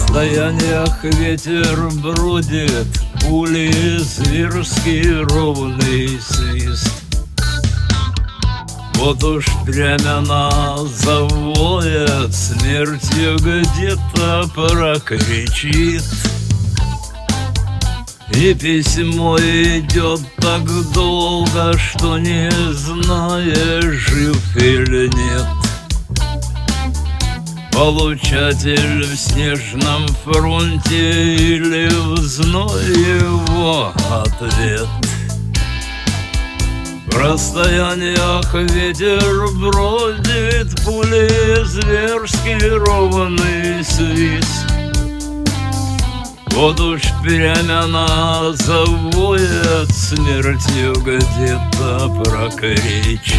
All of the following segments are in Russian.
расстояниях ветер бродит, пули зверский ровный свист. Вот уж прямо завоет, смертью где-то прокричит. И письмо идет так долго, что не знаешь, жив или нет. Получатель в снежном фронте или в зной его ответ. В расстояниях ветер бродит, пули зверский ровный свист. Вот уж прямо завоет, смертью где-то прокричит.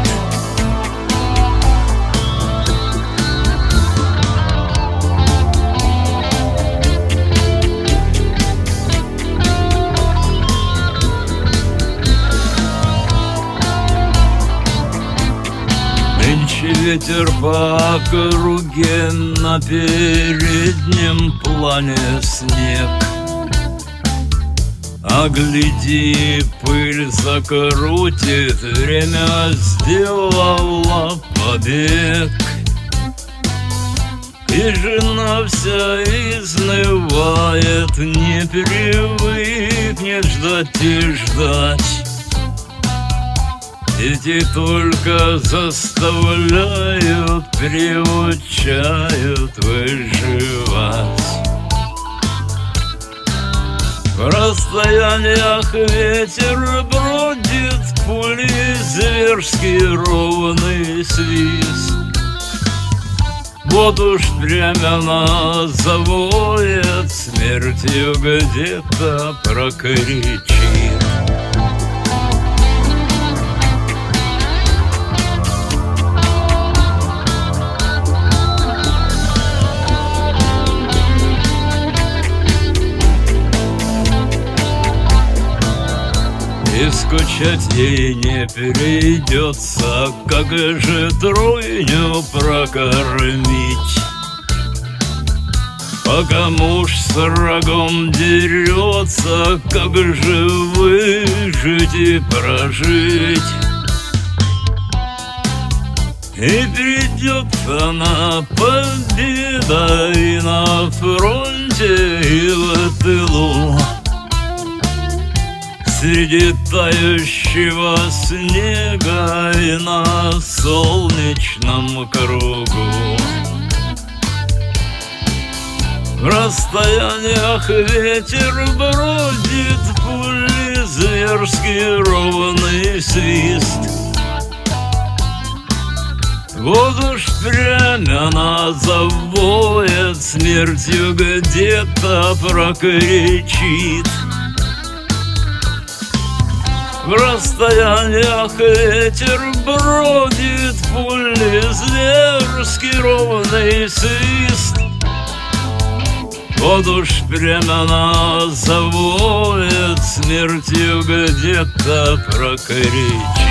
Нынче ветер по округе, на переднем плане снег. А гляди, пыль закрутит, время сделало побег. И жена вся изнывает, не привыкнет ждать и ждать. Дети только заставляют, приучают выживать. В расстояниях ветер бродит, пули зверский ровный свист. Вот уж прямо завоет, смертью где-то прокричит. И скучать ей не придется, как же тройню прокормить. Пока муж с врагом дерется, как же выжить и прожить. И придет она, победа, и на фронте, и в тылу. Среди тающего снега и на солнечном кругу. В расстояниях ветер бродит, пули зверский ровный свист. Вот уж прямо завоет, смертью где-то прокричит. В расстояниях ветер бродит, пули зверский ровный свист. Вот уж прямо завоет, смертью где-то прокричит.